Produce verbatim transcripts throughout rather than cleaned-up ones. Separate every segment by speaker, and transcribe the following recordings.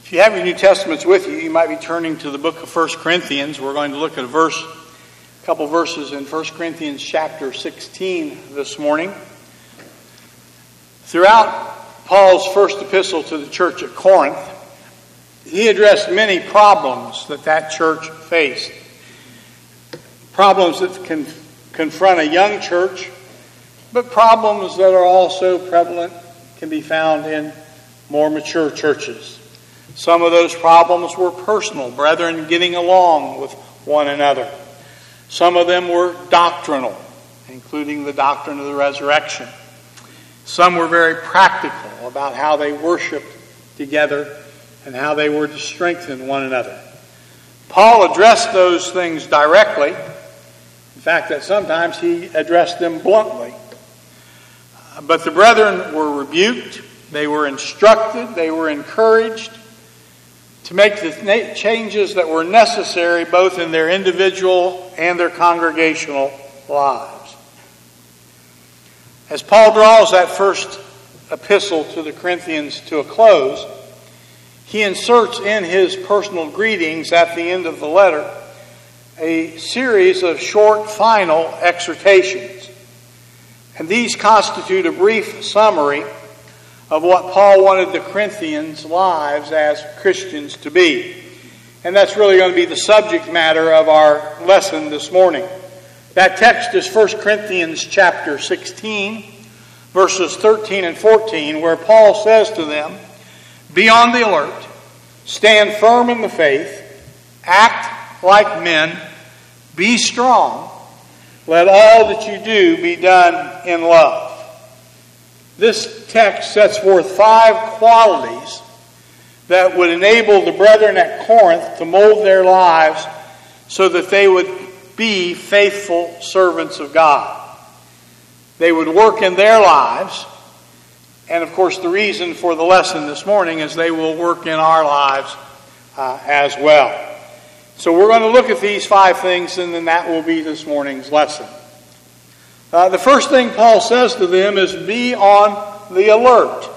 Speaker 1: If you have your New Testaments with you, you might be turning to the book of First Corinthians. We're going to look at a verse, a couple verses in First Corinthians chapter sixteen this morning. Throughout Paul's first epistle to the church at Corinth, he addressed many problems that that church faced. Problems that can confront a young church, but problems that are also prevalent can be found in more mature churches. Some of those problems were personal, brethren getting along with one another. Some of them were doctrinal, including the doctrine of the resurrection. Some were very practical about how they worshiped together and how they were to strengthen one another. Paul addressed those things directly. In fact, that sometimes he addressed them bluntly. But the brethren were rebuked, they were instructed, they were encouraged to make the changes that were necessary both in their individual and their congregational lives. As Paul draws that first epistle to the Corinthians to a close, he inserts in his personal greetings at the end of the letter a series of short final exhortations. And these constitute a brief summary of what Paul wanted the Corinthians' lives as Christians to be. And that's really going to be the subject matter of our lesson this morning. That text is First Corinthians chapter sixteen, verses thirteen and fourteen, where Paul says to them, "Be on the alert, stand firm in the faith, act like men, be strong, let all that you do be done in love." This text sets forth five qualities that would enable the brethren at Corinth to mold their lives so that they would be faithful servants of God. They would work in their lives, and of course the reason for the lesson this morning is they will work in our lives uh, as well. So we're going to look at these five things, and then that will be this morning's lesson. Uh, the first thing Paul says to them is be on the alert.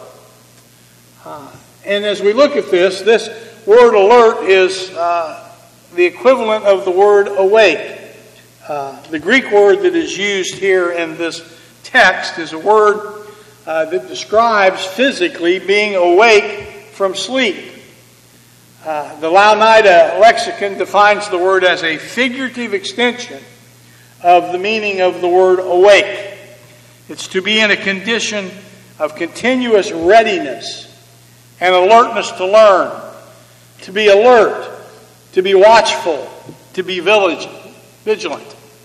Speaker 1: Uh, and as we look at this, this word alert is uh, the equivalent of the word awake. Uh, the Greek word that is used here in this text is a word uh, that describes physically being awake from sleep. Uh, the Louw-Nida lexicon defines the word as a figurative extension of the meaning of the word awake. It's to be in a condition of continuous readiness and alertness to learn, to be alert, to be watchful, to be vigilant.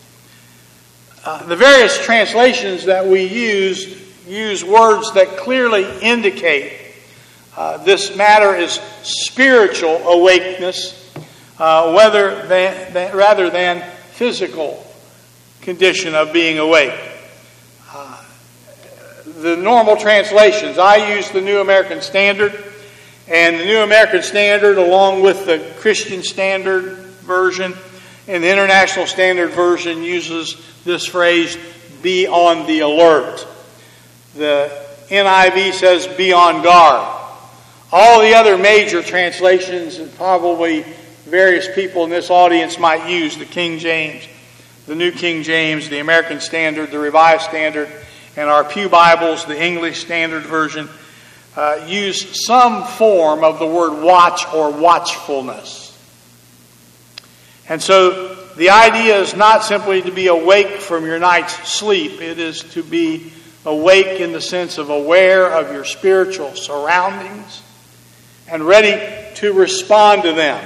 Speaker 1: Uh, the various translations that we use use words that clearly indicate uh, this matter is spiritual awakeness, uh, whether than, than, rather than physical condition of being awake. Uh, the normal translations, I use the New American Standard, and the New American Standard along with the Christian Standard Version and the International Standard Version uses this phrase, be on the alert. The N I V says be on guard. All the other major translations, and probably various people in this audience might use the King James, the New King James, the American Standard, the Revised Standard, and our Pew Bibles, the English Standard Version, uh, use some form of the word watch or watchfulness. And so the idea is not simply to be awake from your night's sleep. It is to be awake in the sense of aware of your spiritual surroundings and ready to respond to them.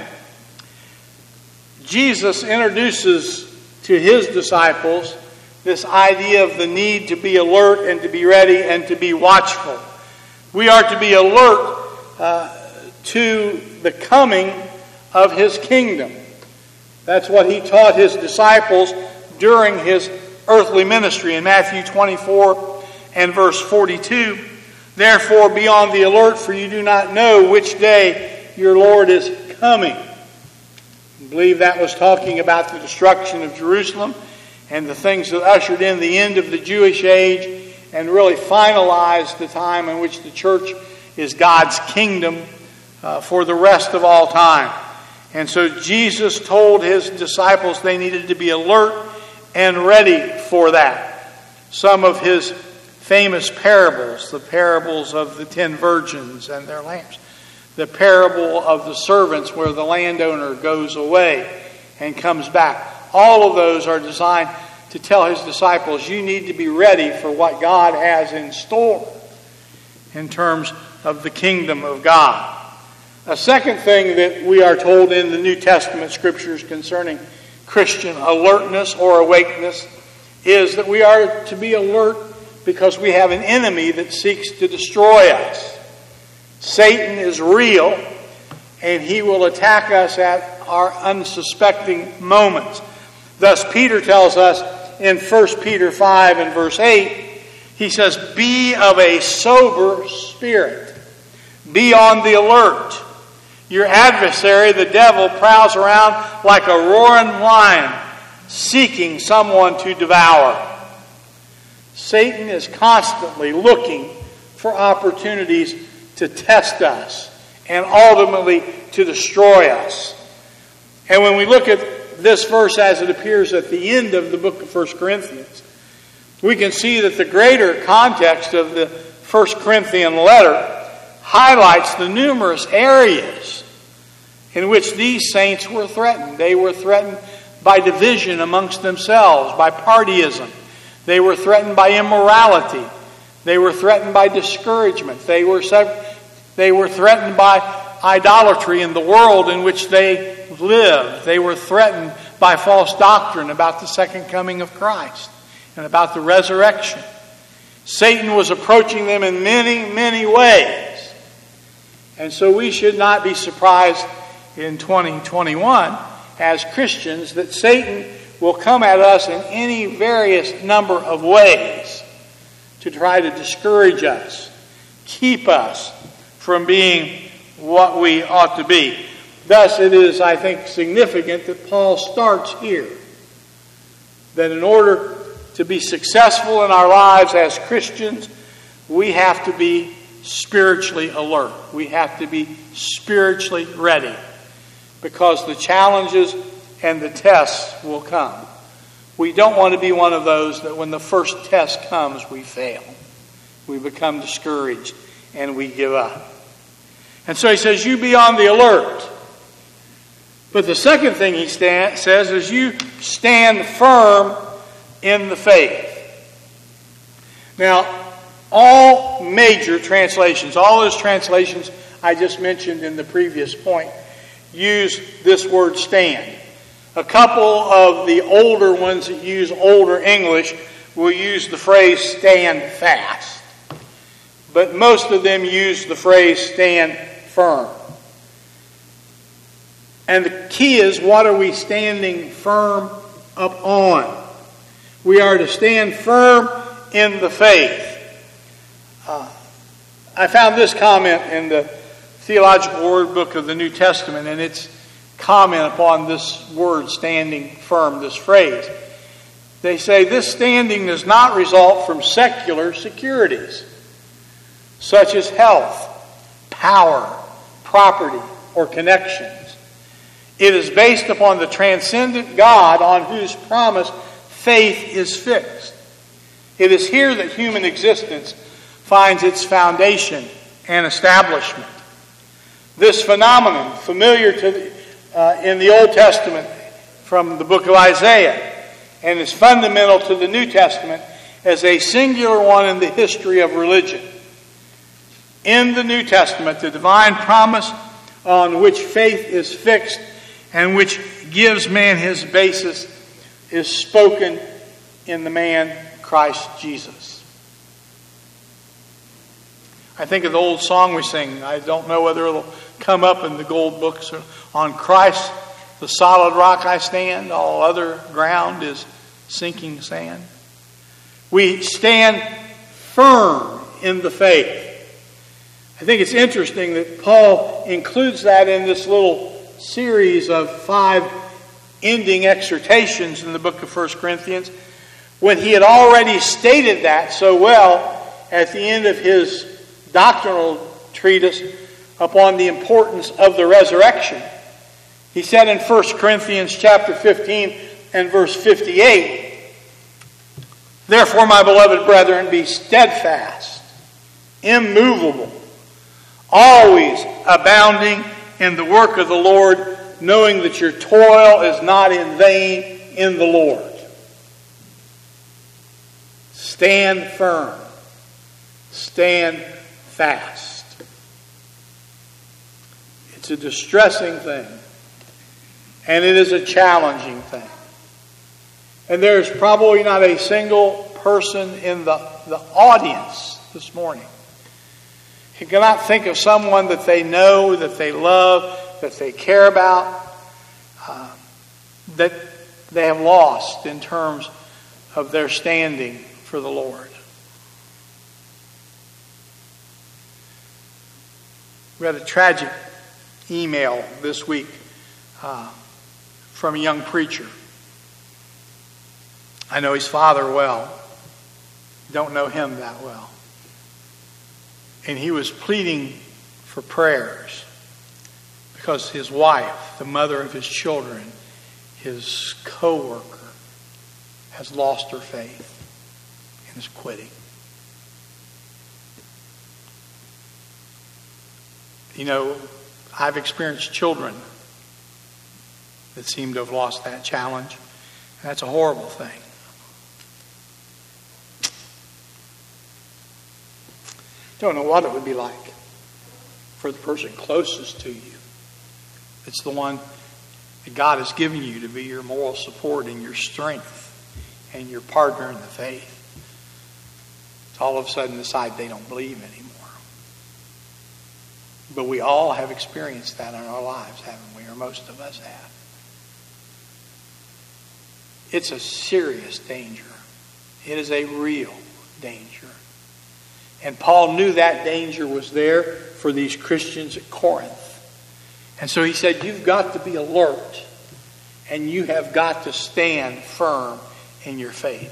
Speaker 1: Jesus introduces to his disciples this idea of the need to be alert and to be ready and to be watchful. We are to be alert uh, to the coming of his kingdom. That's what he taught his disciples during his earthly ministry in Matthew twenty-four and verse forty-two. Therefore be on the alert, for you do not know which day your Lord is coming. I believe that was talking about the destruction of Jerusalem and the things that ushered in the end of the Jewish age and really finalized the time in which the church is God's kingdom uh, for the rest of all time. And so Jesus told his disciples they needed to be alert and ready for that. Some of his famous parables, the parables of the ten virgins and their lamps, the parable of the servants where the landowner goes away and comes back. All of those are designed to tell his disciples, you need to be ready for what God has in store in terms of the kingdom of God. A second thing that we are told in the New Testament scriptures concerning Christian alertness or awakeness is that we are to be alert because we have an enemy that seeks to destroy us. Satan is real, and he will attack us at our unsuspecting moments. Thus, Peter tells us in First Peter five and verse eight, he says, be of a sober spirit. Be on the alert. Your adversary, the devil, prowls around like a roaring lion, seeking someone to devour. Satan is constantly looking for opportunities to test us and ultimately to destroy us. And when we look at this verse as it appears at the end of the book of First Corinthians, we can see that the greater context of the First Corinthian letter highlights the numerous areas in which these saints were threatened. They were threatened by division amongst themselves, by partyism. They were threatened by immorality. They were threatened by discouragement. They were, they were threatened by idolatry in the world in which they lived. They were threatened by false doctrine about the second coming of Christ and about the resurrection. Satan was approaching them in many, many ways. And so we should not be surprised in twenty twenty-one as Christians that Satan will come at us in any various number of ways to try to discourage us, keep us from being what we ought to be. Thus, it is, I think, significant that Paul starts here. That in order to be successful in our lives as Christians, we have to be spiritually alert. We have to be spiritually ready. Because the challenges and the tests will come. We don't want to be one of those that when the first test comes, we fail. We become discouraged and we give up. And so he says, you be on the alert. But the second thing he stand, says is you stand firm in the faith. Now, all major translations, all those translations I just mentioned in the previous point, use this word stand. A couple of the older ones that use older English will use the phrase stand fast. But most of them use the phrase stand firm. And the key is, what are we standing firm up on? We are to stand firm in the faith. Uh, I found this comment in the Theological Word Book of the New Testament, and its comment upon this word standing firm, this phrase. They say this standing does not result from secular securities, such as health, power, property, or connections. It is based upon the transcendent God on whose promise faith is fixed. It is here that human existence finds its foundation and establishment. This phenomenon, familiar to the, uh, in the Old Testament from the book of Isaiah, and is fundamental to the New Testament as a singular one in the history of religion. In the New Testament, the divine promise on which faith is fixed and which gives man his basis is spoken in the man Christ Jesus. I think of the old song we sing. I don't know whether it'll come up in the gold books. On Christ, the solid rock I stand, all other ground is sinking sand. We stand firm in the faith. I think it's interesting that Paul includes that in this little series of five ending exhortations in the book of First Corinthians, when he had already stated that so well at the end of his doctrinal treatise upon the importance of the resurrection. He said in First Corinthians chapter fifteen and verse fifty-eight, "Therefore, my beloved brethren, be steadfast, immovable, always abounding in the work of the Lord, knowing that your toil is not in vain in the Lord." Stand firm. Stand fast. It's a distressing thing. And it is a challenging thing. And there's probably not a single person in the, the audience this morning who cannot think of someone that they know, that they love, that they care about, uh, that they have lost in terms of their standing for the Lord. We had a tragic email this week uh, from a young preacher. I know his father well. Don't know him that well. And he was pleading for prayers because his wife, the mother of his children, his co-worker, has lost her faith and is quitting. You know, I've experienced children that seem to have lost that challenge. That's a horrible thing. Don't know what it would be like for the person closest to you. It's the one that God has given you to be your moral support and your strength and your partner in the faith. To all of a sudden decide they don't believe anymore. But we all have experienced that in our lives, haven't we? Or most of us have. It's a serious danger. It is a real danger. And Paul knew that danger was there for these Christians at Corinth. And so he said, you've got to be alert. And you have got to stand firm in your faith.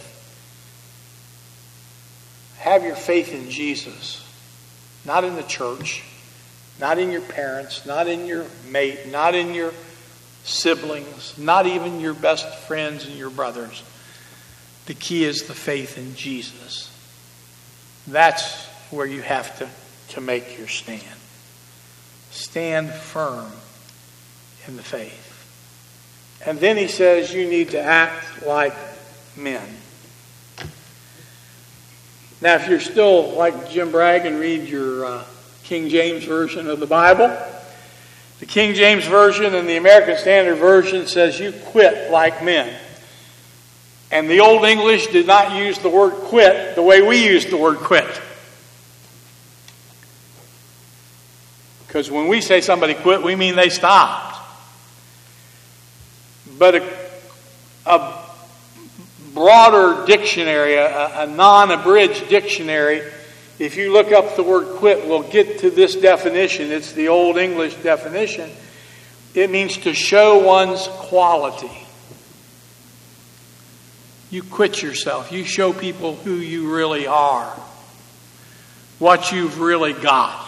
Speaker 1: Have your faith in Jesus. Not in the church. Not in your parents. Not in your mate. Not in your siblings. Not even your best friends and your brothers. The key is the faith in Jesus. That's where you have to, to make your stand. Stand firm in the faith. And then he says you need to act like men. Now, if you're still like Jim Bragg and read your uh, King James Version of the Bible, the King James Version and the American Standard Version says you quit like men. And the Old English did not use the word quit the way we use the word quit. Because when we say somebody quit, we mean they stopped. But a, a broader dictionary, a, a non-abridged dictionary, if you look up the word quit, we'll get to this definition. It's the Old English definition. It means to show one's quality. You quit yourself. You show people who you really are. What you've really got.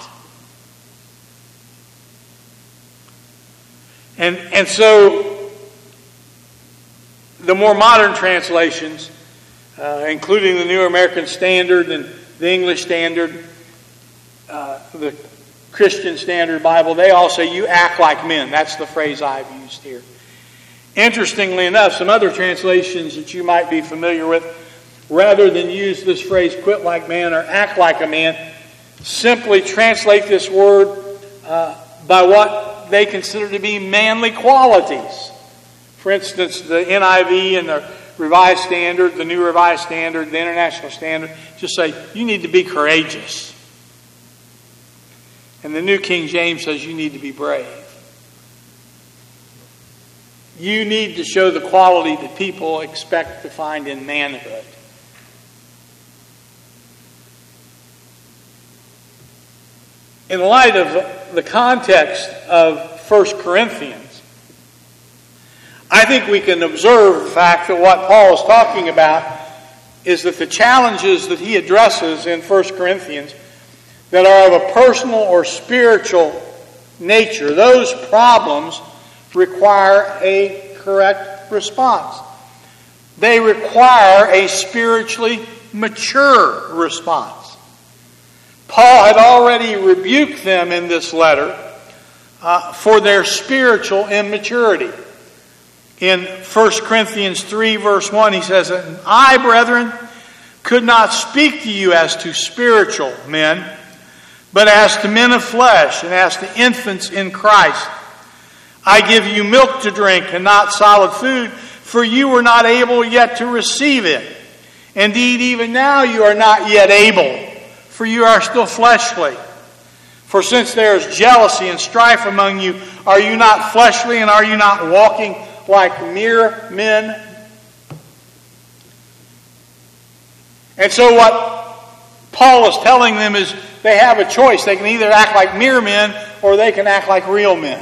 Speaker 1: And, and so, the more modern translations, uh, including the New American Standard and the English Standard, uh, the Christian Standard Bible, they all say you act like men. That's the phrase I've used here. Interestingly enough, some other translations that you might be familiar with, rather than use this phrase, quit like man or act like a man, simply translate this word uh, by what they consider to be manly qualities. For instance, the N I V and the Revised Standard, the New Revised Standard, the International Standard, just say, you need to be courageous. And the New King James says you need to be brave. You need to show the quality that people expect to find in manhood. In light of the context of First Corinthians, I think we can observe the fact that what Paul is talking about is that the challenges that he addresses in First Corinthians that are of a personal or spiritual nature. Those problems require a correct response. They require a spiritually mature response. Paul had already rebuked them in this letter uh, for their spiritual immaturity. In First Corinthians three, verse one, he says, "And I, brethren, could not speak to you as to spiritual men, but as to men of flesh, and as to infants in Christ. I give you milk to drink, and not solid food, for you were not able yet to receive it. Indeed, even now you are not yet able, for you are still fleshly. For since there is jealousy and strife among you, are you not fleshly, and are you not walking like mere men?" And so what Paul is telling them is they have a choice. They can either act like mere men or they can act like real men.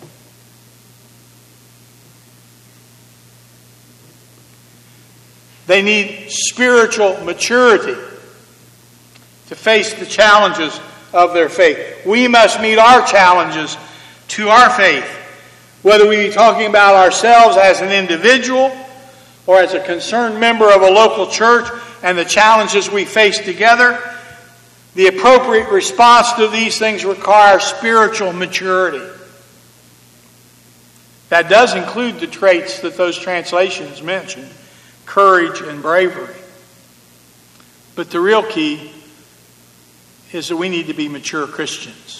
Speaker 1: They need spiritual maturity to face the challenges of their faith. We must meet our challenges to our faith, whether we be talking about ourselves as an individual or as a concerned member of a local church and the challenges we face together. The appropriate response to these things requires spiritual maturity. That does include the traits that those translations mention: courage and bravery. But the real key is that we need to be mature Christians.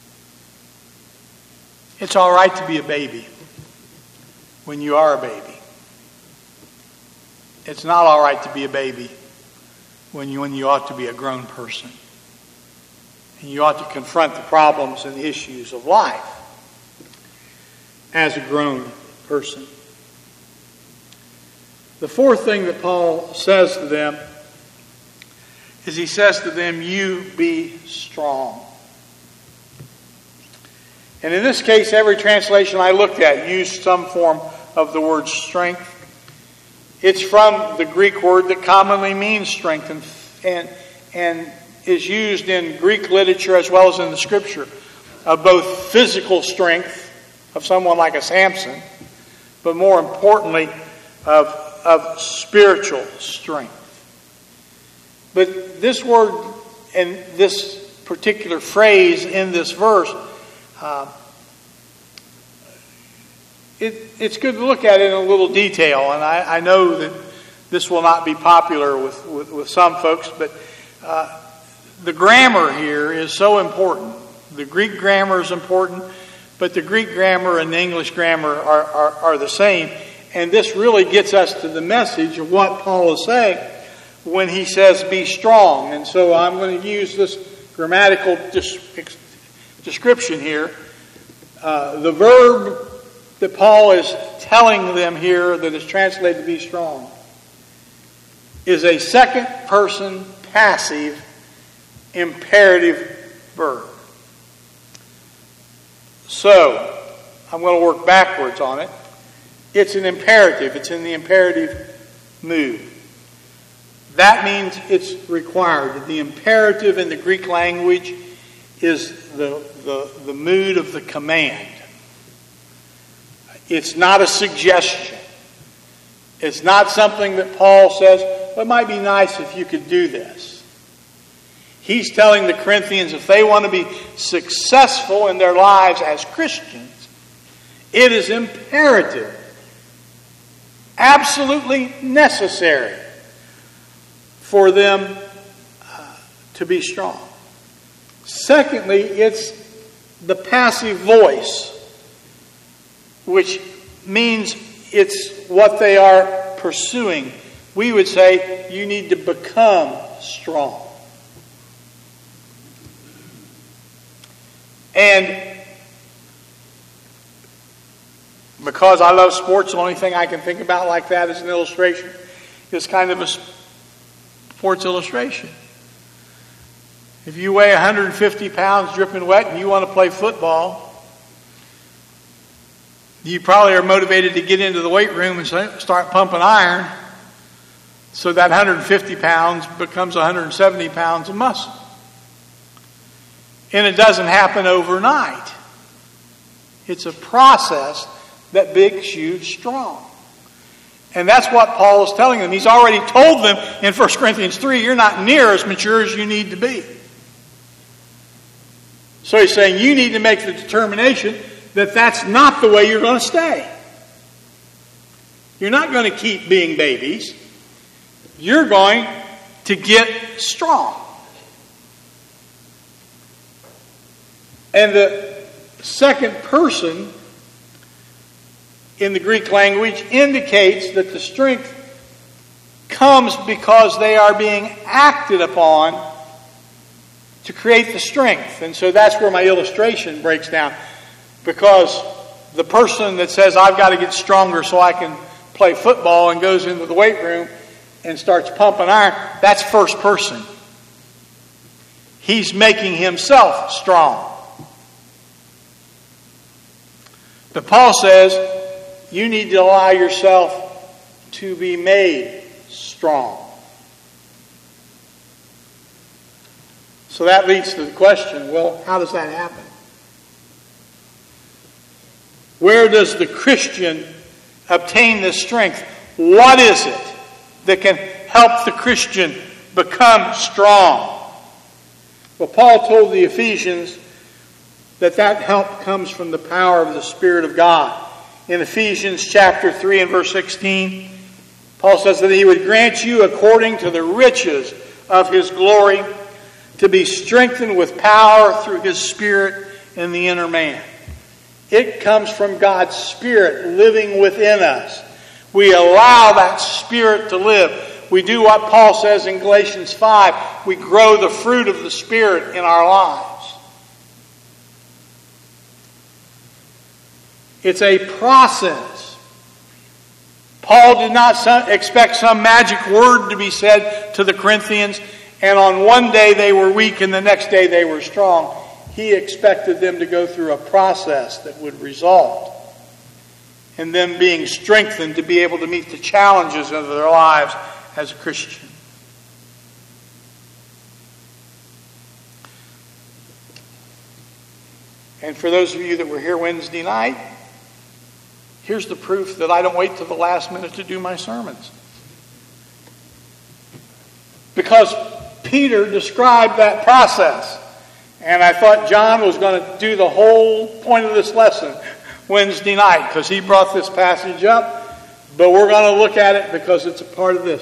Speaker 1: It's all right to be a baby when you are a baby. It's not all right to be a baby when you, when you ought to be a grown person. And you ought to confront the problems and the issues of life as a grown person. The fourth thing that Paul says to them is he says to them, "You be strong." And in this case, every translation I looked at used some form of the word strength. It's from the Greek word that commonly means strength and, and, and is used in Greek literature as well as in the Scripture, of both physical strength of someone like a Samson, but more importantly, of, of spiritual strength. But this word and this particular phrase in this verse, uh, it, it's good to look at it in a little detail. And I, I know that this will not be popular with, with, with some folks, but uh, the grammar here is so important. The Greek grammar is important, but the Greek grammar and the English grammar are, are, are the same. And this really gets us to the message of what Paul is saying when he says, "Be strong." And so I'm going to use this grammatical description here. Uh, the verb that Paul is telling them here that is translated to "be strong" is a second person passive imperative verb. So, I'm going to work backwards on it. It's an imperative. It's in the imperative mood. That means it's required. The imperative in the Greek language is the, the, the mood of the command. It's not a suggestion. It's not something that Paul says, well, it might be nice if you could do this. He's telling the Corinthians if they want to be successful in their lives as Christians, it is imperative, absolutely necessary for them uh, to be strong. Secondly, it's the passive voice, which means it's what they are pursuing. We would say you need to become strong. And because I love sports, the only thing I can think about like that as an illustration is kind of a sports illustration. If you weigh one hundred fifty pounds dripping wet and you want to play football, you probably are motivated to get into the weight room and start pumping iron so that one hundred fifty pounds becomes one hundred seventy pounds of muscle. And it doesn't happen overnight. It's a process that makes you strong. And that's what Paul is telling them. He's already told them in First Corinthians three, you're not near as mature as you need to be. So he's saying you need to make the determination that that's not the way you're going to stay. You're not going to keep being babies. You're going to get strong. And the second person in the Greek language indicates that the strength comes because they are being acted upon to create the strength. And so that's where my illustration breaks down. Because the person that says, I've got to get stronger so I can play football, and goes into the weight room and starts pumping iron, that's first person. He's making himself strong. But Paul says, you need to allow yourself to be made strong. So that leads to the question, well, how does that happen? Where does the Christian obtain this strength? What is it that can help the Christian become strong? Well, Paul told the Ephesians that that help comes from the power of the Spirit of God. In Ephesians chapter three and verse sixteen, Paul says that he would grant you according to the riches of his glory to be strengthened with power through his Spirit in the inner man. It comes from God's Spirit living within us. We allow that Spirit to live. We do what Paul says in Galatians five. We grow the fruit of the Spirit in our lives. It's a process. Paul did not expect some magic word to be said to the Corinthians, and on one day they were weak and the next day they were strong. He expected them to go through a process that would result in them being strengthened to be able to meet the challenges of their lives as a Christian. And for those of you that were here Wednesday night, here's the proof that I don't wait till the last minute to do my sermons. Because Peter described that process. And I thought John was going to do the whole point of this lesson Wednesday night because he brought this passage up. But we're going to look at it because it's a part of this.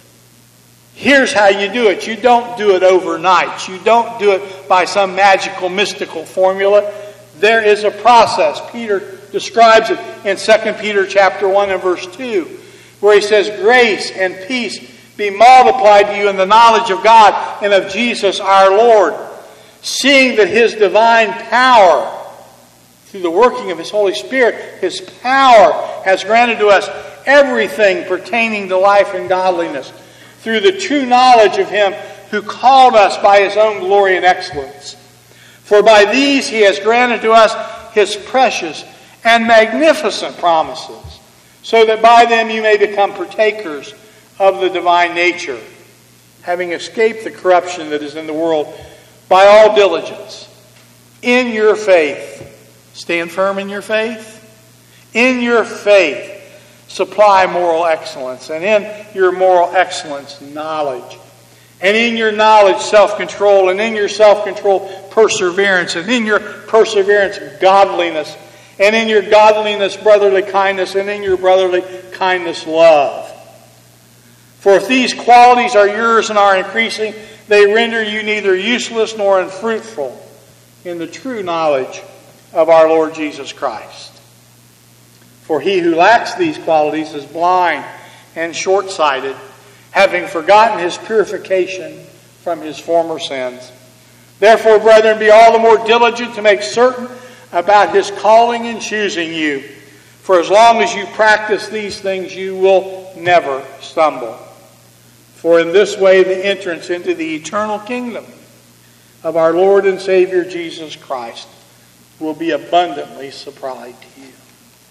Speaker 1: Here's how you do it. You don't do it overnight. You don't do it by some magical, mystical formula. There is a process. Peter describes it in Second Peter chapter one and verse two, where he says, grace and peace be multiplied to you in the knowledge of God and of Jesus our Lord, seeing that his divine power, through the working of his Holy Spirit, his power has granted to us everything pertaining to life and godliness, through the true knowledge of him who called us by his own glory and excellence. For by these he has granted to us his precious and magnificent promises, so that by them you may become partakers of the divine nature, having escaped the corruption that is in the world by all diligence. In your faith, stand firm in your faith. In your faith, supply moral excellence, and in your moral excellence, knowledge. And in your knowledge, self-control, and in your self-control, perseverance, and in your perseverance, godliness, and in your godliness, brotherly kindness, and in your brotherly kindness, love. For if these qualities are yours and are increasing, they render you neither useless nor unfruitful in the true knowledge of our Lord Jesus Christ. For he who lacks these qualities is blind and short-sighted, having forgotten his purification from his former sins. Therefore, brethren, be all the more diligent to make certain about his calling and choosing you. For as long as you practice these things, you will never stumble. For in this way the entrance into the eternal kingdom of our Lord and Savior Jesus Christ will be abundantly supplied to you.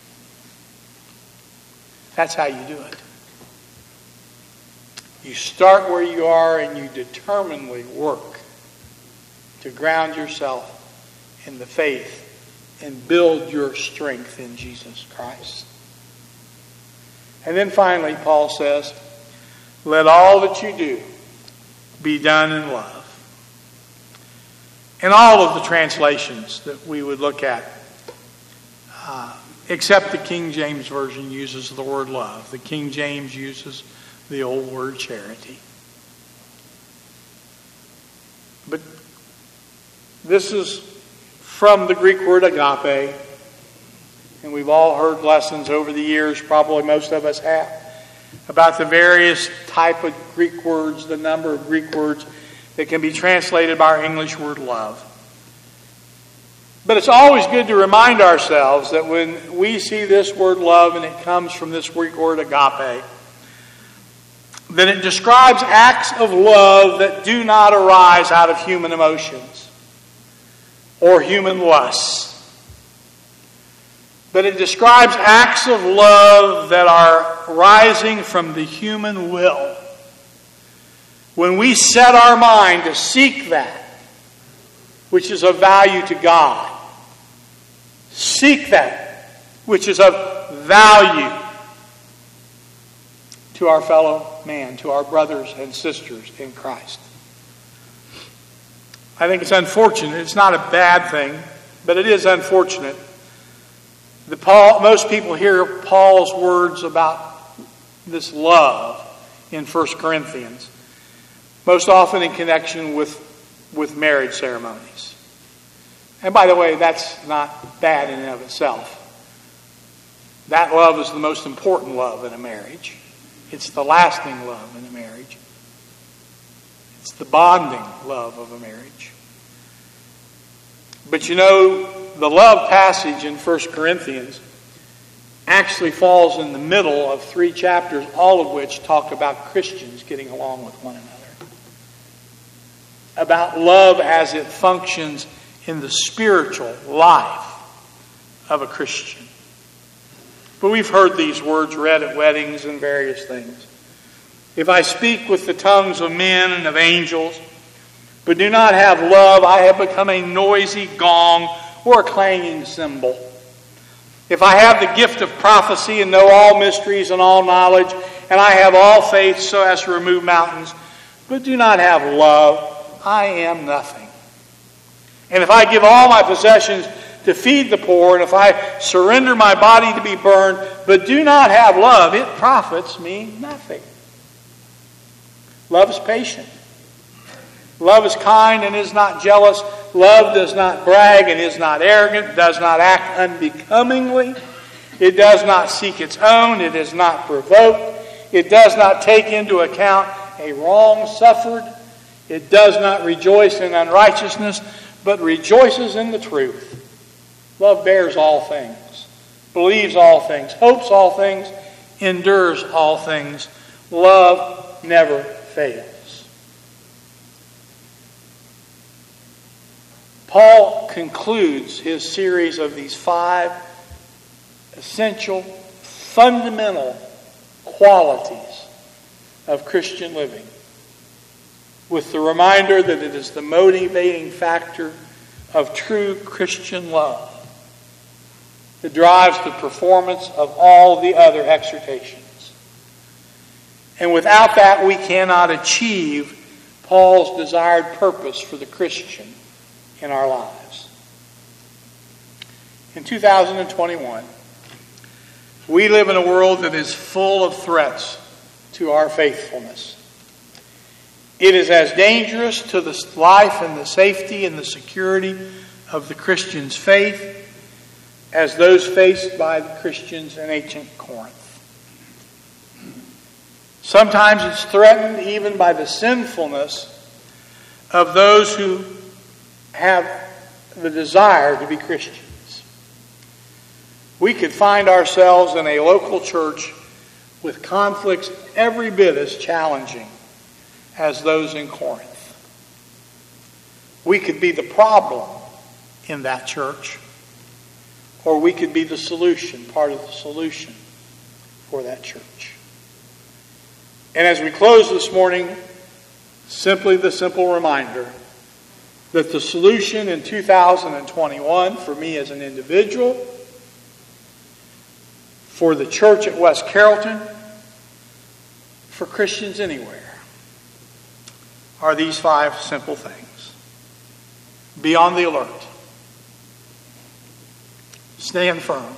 Speaker 1: That's how you do it. You start where you are and you determinedly work to ground yourself in the faith and build your strength in Jesus Christ. And then finally, Paul says, let all that you do be done in love. In all of the translations that we would look at, uh, except the King James Version uses the word love. The King James uses the old word charity. But this is from the Greek word agape. And we've all heard lessons over the years, probably most of us have, about the various type of Greek words, the number of Greek words that can be translated by our English word love. But it's always good to remind ourselves that when we see this word love and it comes from this Greek word agape, that it describes acts of love that do not arise out of human emotions or human lusts. But it describes acts of love that are rising from the human will. When we set our mind to seek that which is of value to God, seek that which is of value to our fellow man, to our brothers and sisters in Christ. I think it's unfortunate. It's not a bad thing, but it is unfortunate. The Paul, most people hear Paul's words about this love in First Corinthians, most often in connection with, with marriage ceremonies. And by the way, that's not bad in and of itself. That love is the most important love in a marriage. It's the lasting love in a marriage. It's the bonding love of a marriage. But you know, the love passage in First Corinthians actually falls in the middle of three chapters, all of which talk about Christians getting along with one another. About love as it functions in the spiritual life of a Christian. But we've heard these words read at weddings and various things. If I speak with the tongues of men and of angels, but do not have love, I have become a noisy gong or a clanging cymbal. If I have the gift of prophecy and know all mysteries and all knowledge, and I have all faith so as to remove mountains, but do not have love, I am nothing. And if I give all my possessions to feed the poor, and if I surrender my body to be burned, but do not have love, it profits me nothing. Love is patient. Love is kind and is not jealous. Love does not brag and is not arrogant, does not act unbecomingly. It does not seek its own. It is not provoked. It does not take into account a wrong suffered. It does not rejoice in unrighteousness, but rejoices in the truth. Love bears all things, believes all things, hopes all things, endures all things. Love never fails. Paul concludes his series of these five essential, fundamental qualities of Christian living with the reminder that it is the motivating factor of true Christian love that drives the performance of all the other exhortations. And without that, we cannot achieve Paul's desired purpose for the Christian in our lives. In two thousand twenty-one, we live in a world that is full of threats to our faithfulness. It is as dangerous to the life and the safety and the security of the Christian's faith as those faced by the Christians in ancient Corinth. Sometimes it's threatened even by the sinfulness of those who have the desire to be Christians. We could find ourselves in a local church with conflicts every bit as challenging as those in Corinth. We could be the problem in that church, or we could be the solution, part of the solution for that church. And as we close this morning, simply the simple reminder that the solution in two thousand twenty-one for me as an individual, for the church at West Carrollton, for Christians anywhere, are these five simple things. Be on the alert. Stand firm.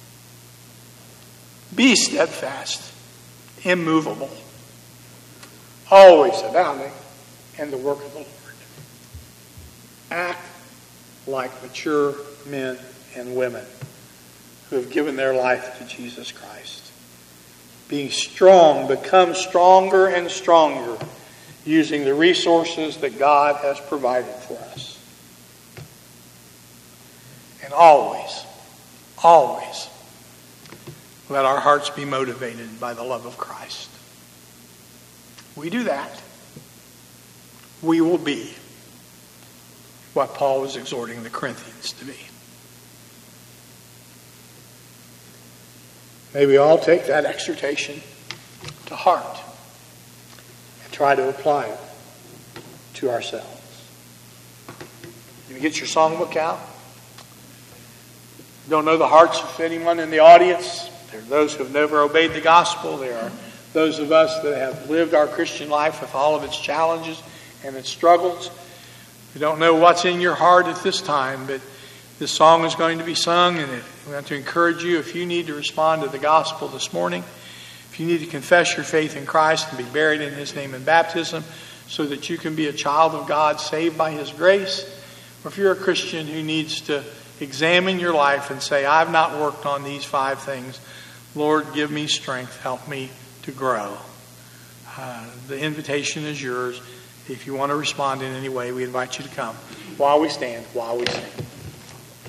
Speaker 1: Be steadfast, immovable, always abounding in the work of the Lord. Act like mature men and women who have given their life to Jesus Christ. Being strong, become stronger and stronger using the resources that God has provided for us. And always, always, let our hearts be motivated by the love of Christ. We do that, we will be what Paul was exhorting the Corinthians to be. May we all take that exhortation to heart and try to apply it to ourselves. You get your songbook out. You don't know the hearts of anyone in the audience. There are those who have never obeyed the gospel. There are those of us that have lived our Christian life with all of its challenges and its struggles. We don't know what's in your heart at this time, but this song is going to be sung, and we want to encourage you, if you need to respond to the gospel this morning, if you need to confess your faith in Christ and be buried in His name in baptism so that you can be a child of God saved by His grace, or if you're a Christian who needs to examine your life and say, I've not worked on these five things, Lord, give me strength, help me to grow. Uh, the invitation is yours. If you want to respond in any way, we invite you to come while we stand, while we sing.